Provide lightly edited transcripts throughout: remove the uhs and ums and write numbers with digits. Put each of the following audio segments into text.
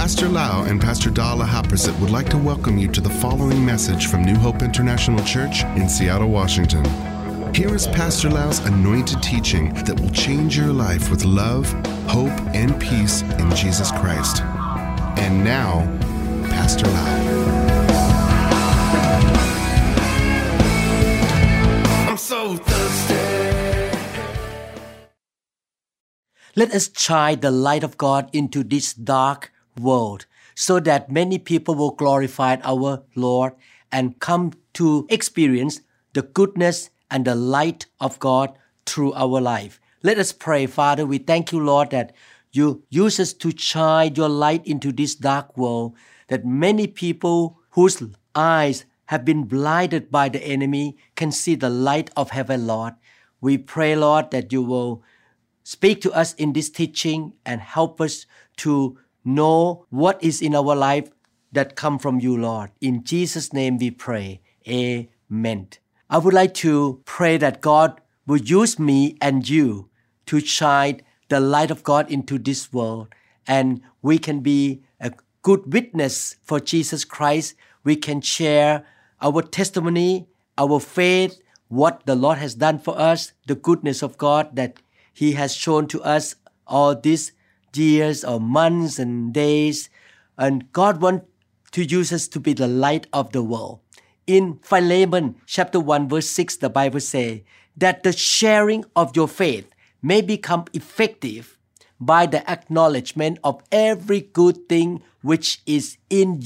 Pastor Lau and Pastor Dala Haprasit would like to welcome you to the following message from New Hope International Church in Seattle, Washington. Here is Pastor Lau's anointed teaching that will change your life with love, hope, and peace in Jesus Christ. And now, Pastor Lau. I'm so thirsty. Let us shine the light of God into this dark world so that many people will glorify our Lord and come to experience the goodness and the light of God through our life. Let us pray. Father, we thank you, Lord, that you use us to shine your light into this dark world, that many people whose eyes have been blinded by the enemy can see the light of heaven, Lord. We pray, Lord, that you will speak to us in this teaching and help us to know what is in our life that come from you, Lord. In Jesus' name we pray. Amen. I would like to pray that God will use me and you to shine the light of God into this world, and we can be a good witness for Jesus Christ. We can share our testimony, our faith, what the Lord has done for us, the goodness of God that He has shown to us all these years or months and days. And God wants to use us to be the light of the world. In Philemon chapter 1 verse 6, the Bible says that the sharing of your faith may become effective by the acknowledgement of every good thing which is in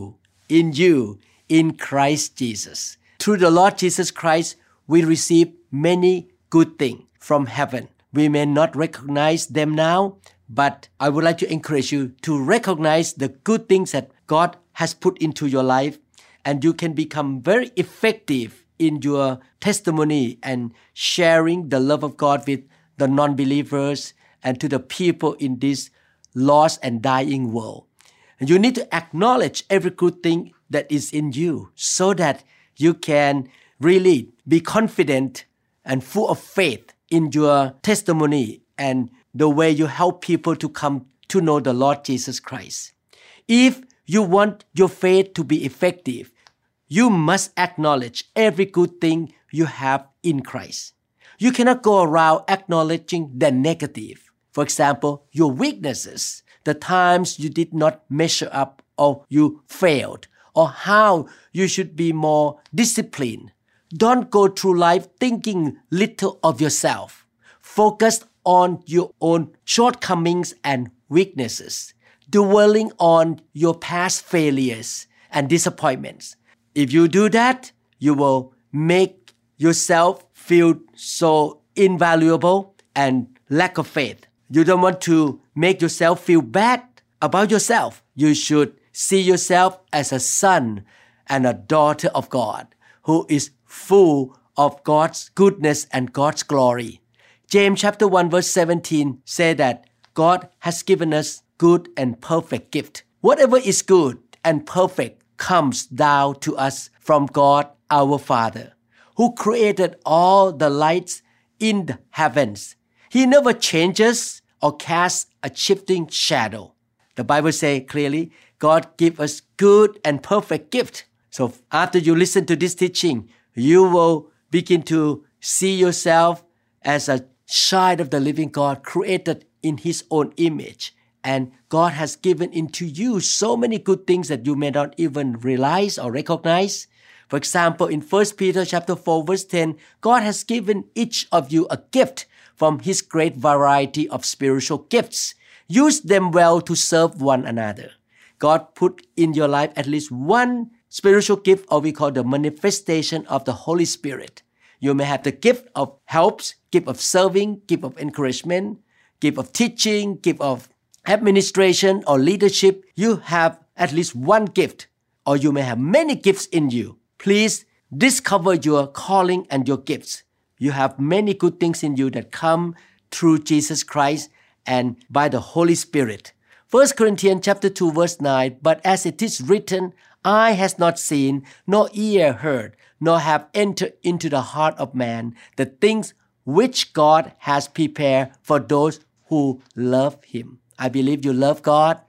Christ Jesus. Through the Lord Jesus Christ, we receive many good things from heaven. We may not recognize them now, but I would like to encourage you to recognize the good things that God has put into your life, and you can become very effective in your testimony and sharing the love of God with the non-believers and to the people in this lost and dying world. And you need to acknowledge every good thing that is in you so that you can really be confident and full of faith in your testimony and the way you help people to come to know the Lord Jesus Christ. If you want your faith to be effective, you must acknowledge every good thing you have in Christ. You cannot go around acknowledging the negative. For example, your weaknesses, the times you did not measure up or you failed, or how you should be more disciplined. Don't go through life thinking little of yourself. Focus on your own shortcomings and weaknesses, dwelling on your past failures and disappointments. If you do that, you will make yourself feel so invaluable and lack of faith. You don't want to make yourself feel bad about yourself. You should see yourself as a son and a daughter of God who is full of God's goodness and God's glory. James chapter 1 verse 17 say that God has given us good and perfect gift. Whatever is good and perfect comes down to us from God our Father, who created all the lights in the heavens. He never changes or casts a shifting shadow. The Bible says clearly, God gives us good and perfect gift. So after you listen to this teaching, you will begin to see yourself as a child of the living God, created in His own image. And God has given into you so many good things that you may not even realize or recognize. For example, in 1 Peter chapter 4 verse 10, God has given each of you a gift from His great variety of spiritual gifts. Use them well to serve one another. God put in your life at least one spiritual gift, or we call the manifestation of the Holy Spirit. You may have the gift of helps, gift of serving, gift of encouragement, gift of teaching, gift of administration or leadership. You have at least one gift, or you may have many gifts in you. Please discover your calling and your gifts. You have many good things in you that come through Jesus Christ and by the Holy Spirit. 1 Corinthians chapter 2 verse 9, but as it is written, eye has not seen, nor ear heard, nor have entered into the heart of man the things which God has prepared for those who love Him. I believe you love God,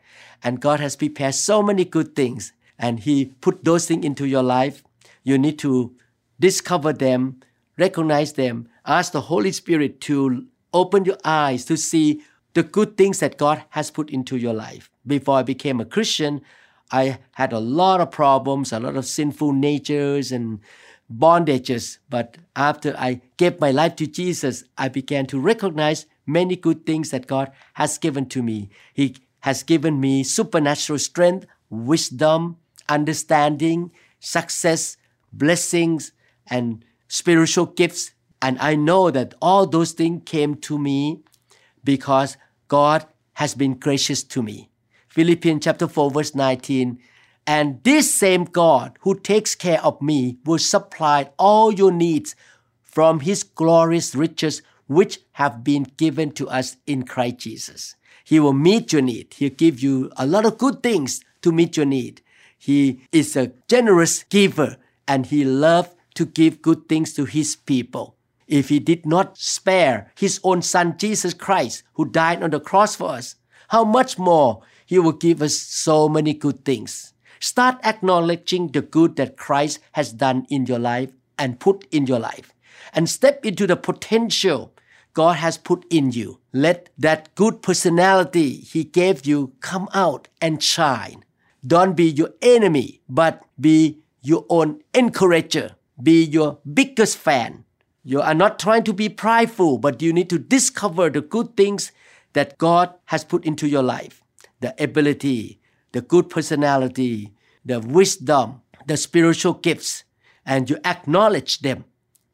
And God has prepared so many good things. And He put those things into your life. You need to discover them, recognize them, ask the Holy Spirit to open your eyes to see the good things that God has put into your life. Before I became a Christian, I had a lot of problems, a lot of sinful natures and bondages. But after I gave my life to Jesus, I began to recognize many good things that God has given to me. He has given me supernatural strength, wisdom, understanding, success, blessings, and spiritual gifts. And I know that all those things came to me because God has been gracious to me. Philippians chapter 4 verse 19, and this same God who takes care of me will supply all your needs from His glorious riches which have been given to us in Christ Jesus. He will meet your need. He'll give you a lot of good things to meet your need. He is a generous giver and He loves to give good things to His people. If He did not spare His own Son, Jesus Christ, who died on the cross for us, how much more He will give us so many good things. Start acknowledging the good that Christ has done in your life and put in your life. And step into the potential God has put in you. Let that good personality He gave you come out and shine. Don't be your enemy, but be your own encourager. Be your biggest fan. You are not trying to be prideful, but you need to discover the good things that God has put into your life. The ability, the good personality, the wisdom, the spiritual gifts, and you acknowledge them.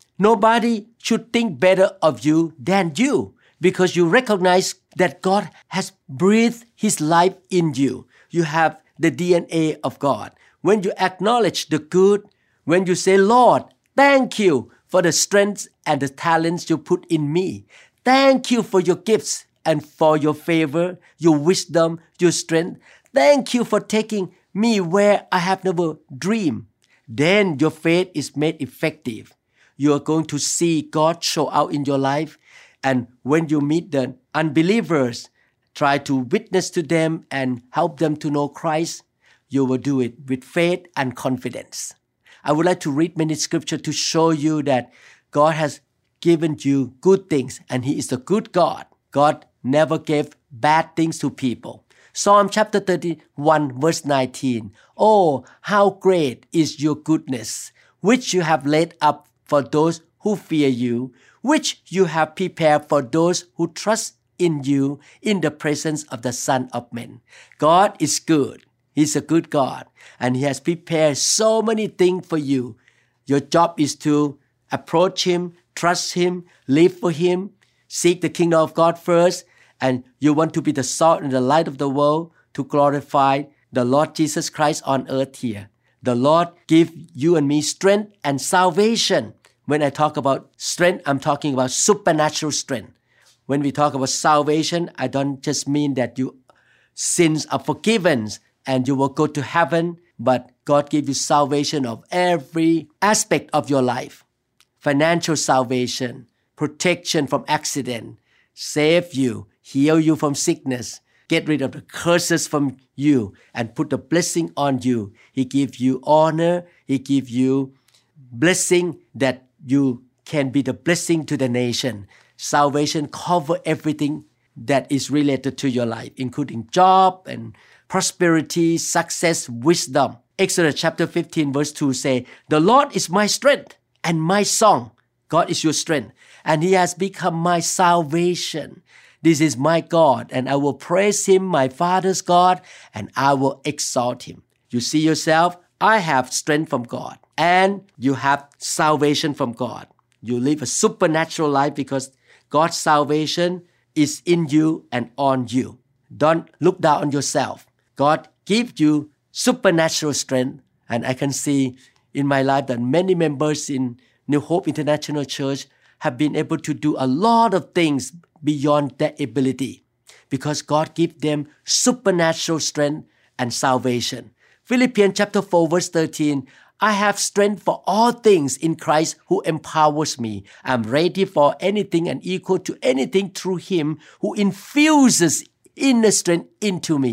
Nobody should think better of you than you because you recognize that God has breathed His life in you. You have the DNA of God. When you acknowledge the good, when you say, Lord, thank you for the strengths and the talents you put in me. Thank you for your gifts and for your favor, your wisdom, your strength. Thank you for taking me where I have never dreamed. Then your faith is made effective. You are going to see God show out in your life. And when you meet the unbelievers, try to witness to them and help them to know Christ. You will do it with faith and confidence. I would like to read many scriptures to show you that God has given you good things and He is a good God. God never gave bad things to people. Psalm chapter 31 verse 19. Oh, how great is your goodness, which you have laid up for those who fear you, which you have prepared for those who trust in you in the presence of the Son of Man. God is good. He's a good God, and He has prepared so many things for you. Your job is to approach Him, trust Him, live for Him, seek the kingdom of God first, and you want to be the salt and the light of the world to glorify the Lord Jesus Christ on earth here. The Lord give you and me strength and salvation. When I talk about strength, I'm talking about supernatural strength. When we talk about salvation, I don't just mean that your sins are forgiven and you will go to heaven, but God gives you salvation of every aspect of your life. Financial salvation, protection from accident, save you, heal you from sickness, get rid of the curses from you, and put the blessing on you. He gives you honor. He gives you blessing that you can be the blessing to the nation. Salvation covers everything that is related to your life, including job and prosperity, success, wisdom. Exodus chapter 15 verse 2 say, the Lord is my strength and my song. God is your strength, and He has become my salvation. This is my God, and I will praise Him, my Father's God, and I will exalt Him. You see yourself, I have strength from God, and you have salvation from God. You live a supernatural life because God's salvation is in you and on you. Don't look down on yourself. God gives you supernatural strength, and I can see in my life that many members in New Hope International Church have been able to do a lot of things beyond their ability because God gives them supernatural strength and salvation. Philippians chapter 4 verse 13, I have strength for all things in Christ who empowers me. I'm ready for anything and equal to anything through Him who infuses inner strength into me.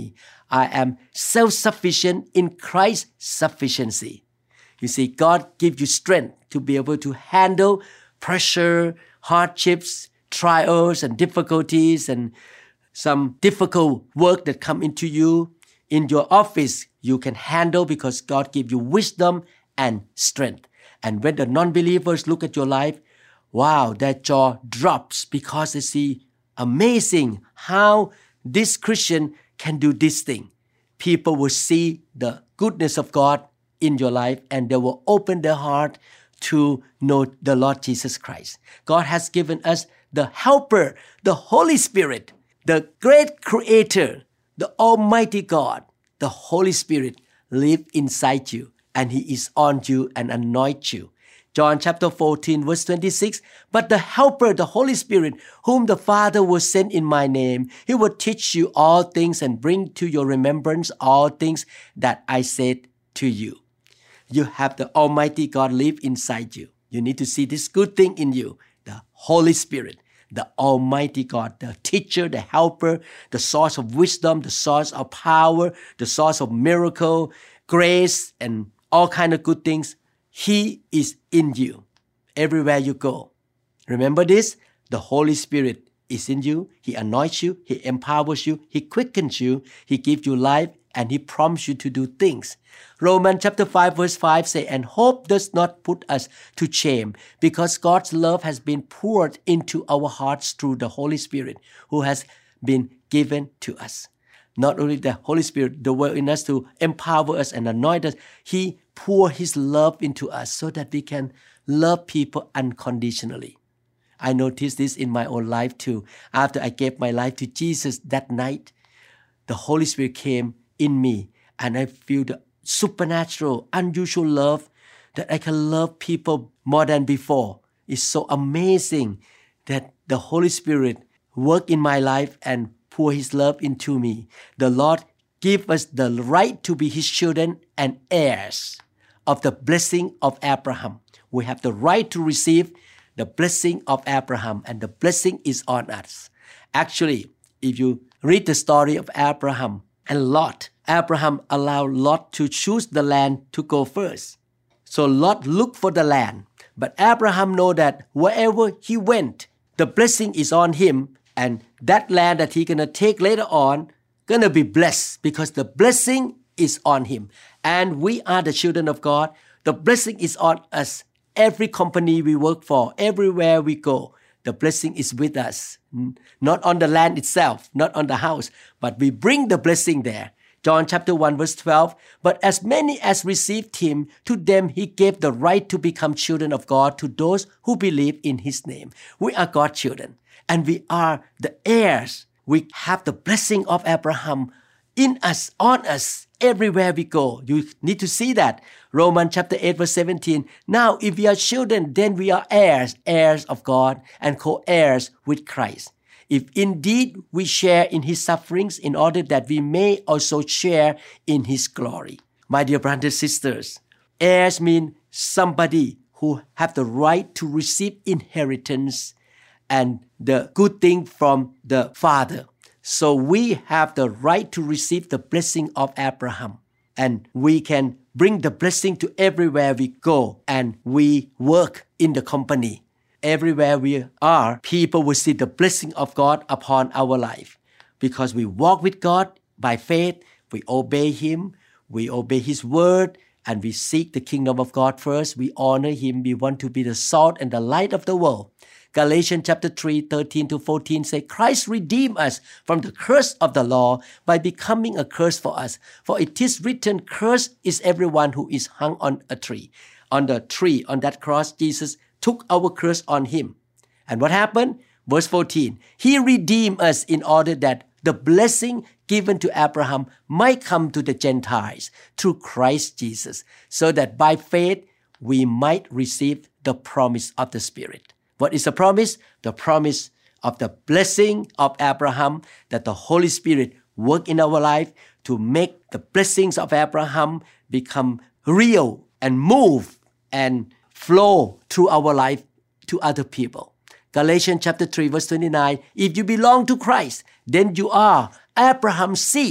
I am self-sufficient in Christ's sufficiency. You see, God gives you strength to be able to handle pressure, hardships, trials, and difficulties, and some difficult work that come into you. In your office, you can handle because God gives you wisdom and strength. And when the non-believers look at your life, wow, their jaw drops because they see amazing how this Christian can do this thing. People will see the goodness of God in your life and they will open their heart to know the Lord Jesus Christ. God has given us the helper, the Holy Spirit, the great creator, the Almighty God. The Holy Spirit lives inside you and He is on you and anoints you. John chapter 14 verse 26, but the helper, the Holy Spirit, whom the Father will send in my name, He will teach you all things and bring to your remembrance all things that I said to you. You have the Almighty God live inside you. You need to see this good thing in you, the Holy Spirit, the Almighty God, the teacher, the helper, the source of wisdom, the source of power, the source of miracle, grace, and all kind of good things. He is in you everywhere you go. Remember this, the Holy Spirit is in you. He anoints you, He empowers you, He quickens you, He gives you life, and He prompts you to do things. Romans chapter 5 verse 5 say, and hope does not put us to shame because God's love has been poured into our hearts through the Holy Spirit who has been given to us. Not only the Holy Spirit, the work in us to empower us and anoint us, He pour His love into us so that we can love people unconditionally. I noticed this in my own life too. After I gave my life to Jesus that night, the Holy Spirit came in me and I feel the supernatural, unusual love that I can love people more than before. It's so amazing that the Holy Spirit worked in my life and pour His love into me. The Lord gave us the right to be His children and heirs of the blessing of Abraham. We have the right to receive the blessing of Abraham, and the blessing is on us. Actually, if you read the story of Abraham and Lot, Abraham allowed Lot to choose the land to go first. So Lot looked for the land, but Abraham know that wherever he went, the blessing is on him, and that land that he gonna take later on gonna be blessed because the blessing is on him. And we are the children of God. The blessing is on us. Every company we work for, everywhere we go, the blessing is with us. Not on the land itself, not on the house, but we bring the blessing there. John chapter 1 verse 12, but as many as received Him, to them He gave the right to become children of God to those who believe in His name. We are God's children and we are the heirs. We have the blessing of Abraham in us, on us, everywhere we go. You need to see that. Romans chapter 8 verse 17, now if we are children, then we are heirs, heirs of God and co-heirs with Christ. If indeed we share in His sufferings in order that we may also share in His glory. My dear brothers and sisters, heirs mean somebody who have the right to receive inheritance and the good thing from the Father. So we have the right to receive the blessing of Abraham, and we can bring the blessing to everywhere we go and we work in the company. Everywhere we are, people will see the blessing of God upon our life because we walk with God by faith, we obey Him, we obey His word, and we seek the kingdom of God first. We honor Him. We want to be the salt and the light of the world. Galatians chapter 3, 13 to 14 say, Christ redeemed us from the curse of the law by becoming a curse for us. For it is written, cursed is everyone who is hung on a tree. On the tree, on that cross, Jesus took our curse on Him. And what happened? Verse 14, He redeemed us in order that the blessing given to Abraham might come to the Gentiles through Christ Jesus, so that by faith we might receive the promise of the Spirit. What is the promise? The promise of the blessing of Abraham, that the Holy Spirit work in our life to make the blessings of Abraham become real and move and flow through our life to other people. Galatians chapter 3 verse 29, if you belong to Christ, then you are Abraham's seed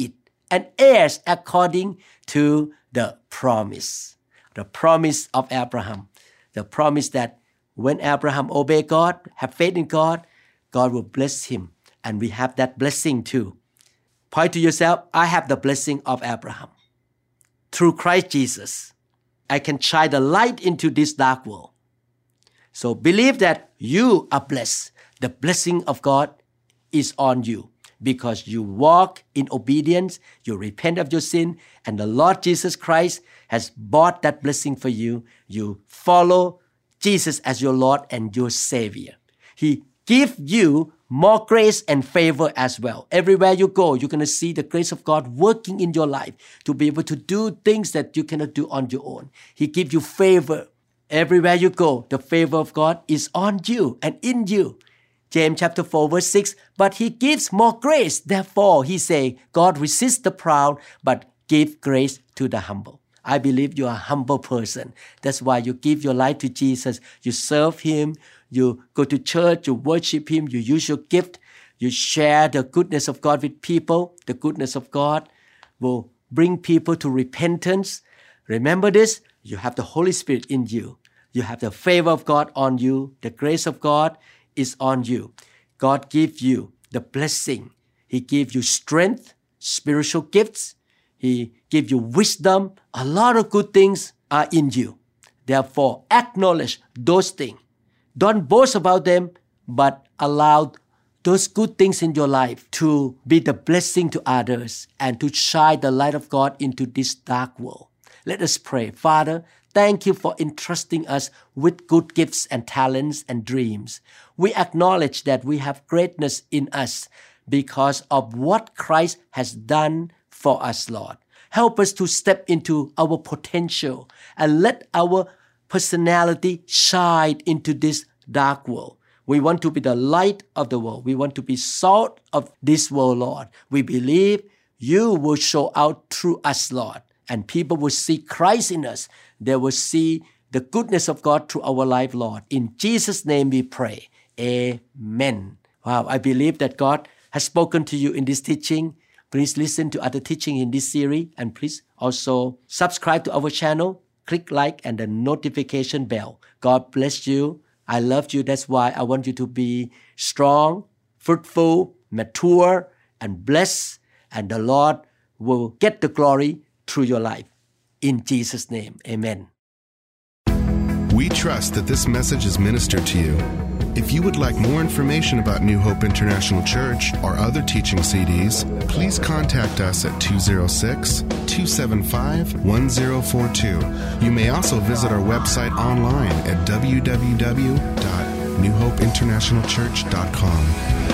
and heirs according to the promise. The promise of Abraham. The promise that when Abraham obey God, have faith in God, God will bless him. And we have that blessing too. Point to yourself, I have the blessing of Abraham. Through Christ Jesus, I can shine the light into this dark world. So believe that you are blessed. The blessing of God is on you because you walk in obedience, you repent of your sin, and the Lord Jesus Christ has bought that blessing for you. You follow Jesus as your Lord and your Savior. He gives you more grace and favor as well. Everywhere you go, you're going to see the grace of God working in your life to be able to do things that you cannot do on your own. He gives you favor. Everywhere you go, the favor of God is on you and in you. James chapter 4 verse 6, but He gives more grace. Therefore, He say, God resists the proud, but give grace to the humble. I believe you are a humble person. That's why you give your life to Jesus. You serve Him. You go to church. You worship Him. You use your gift. You share the goodness of God with people. The goodness of God will bring people to repentance. Remember this. You have the Holy Spirit in you. You have the favor of God on you. The grace of God is on you. God gives you the blessing. He gives you strength, spiritual gifts. He gives you wisdom. A lot of good things are in you. Therefore, acknowledge those things. Don't boast about them, but allow those good things in your life to be the blessing to others and to shine the light of God into this dark world. Let us pray. Father, thank you for entrusting us with good gifts and talents and dreams. We acknowledge that we have greatness in us because of what Christ has done for us, Lord. Help us to step into our potential and let our personality shine into this dark world. We want to be the light of the world. We want to be salt of this world, Lord. We believe you will show out through us, Lord. And people will see Christ in us. They will see the goodness of God through our life, Lord. In Jesus' name we pray. Amen. Wow, I believe that God has spoken to you in this teaching. Please listen to other teaching in this series. And please also subscribe to our channel. Click like and the notification bell. God bless you. I love you. That's why I want you to be strong, fruitful, mature, and blessed. And the Lord will get the glory through your life. In Jesus' name, amen. We trust that this message is ministered to you. If you would like more information about New Hope International Church or other teaching CDs, please contact us at 206-275-1042. You may also visit our website online at www.newhopeinternationalchurch.com.